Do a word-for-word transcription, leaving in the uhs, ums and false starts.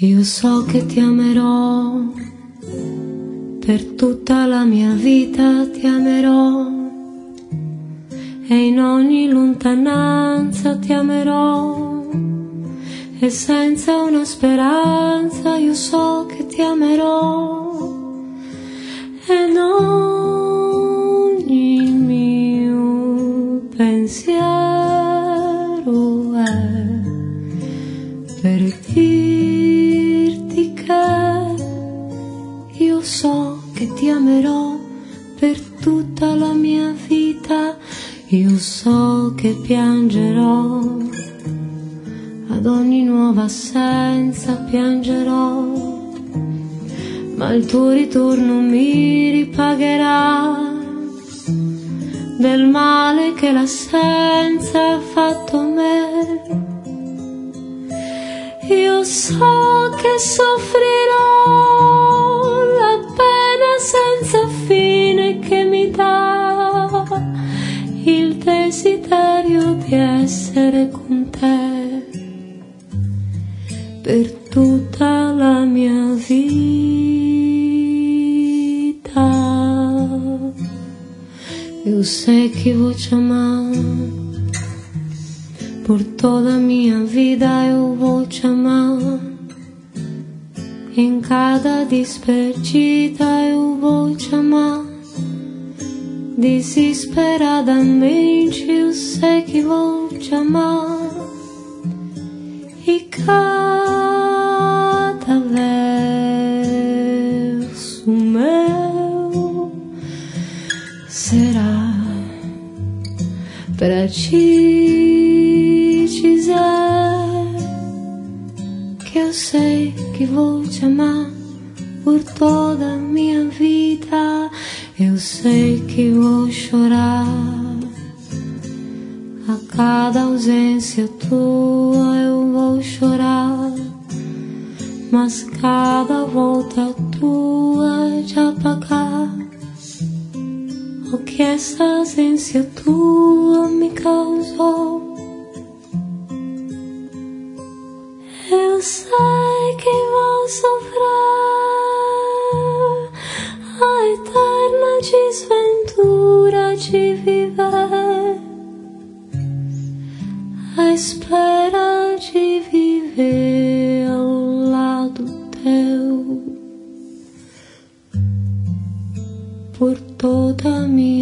Io so che ti amerò, per tutta la mia vita ti amerò, e in ogni lontananza ti amerò, e senza una speranza io so che ti amerò, ed ogni mio pensiero è per dirti che io so che ti amerò per tutta la mia vita. Io so che piangerò, ad ogni nuova assenza piangerò, ma il tuo ritorno mi ripagherà del male che l'assenza ha fatto a me. Io so che soffrirò la pena senza fine che mi dà il desiderio di essere con te per tutta la mia vita. Eu sei que vou te amar, por toda a minha vida eu vou te amar, em cada despedida eu vou te amar, desesperadamente eu sei que vou te amar, e cada verso meu será pra te dizer que eu sei que vou te amar por toda a minha vida. Eu sei que vou chorar a cada ausência tua, eu vou chorar, mas cada volta tua de apagar o que essa ausência tua me causou. Eu sei que vou sofrer a eterna desventura de viver, a espera de viver ao lado teu por toda a minha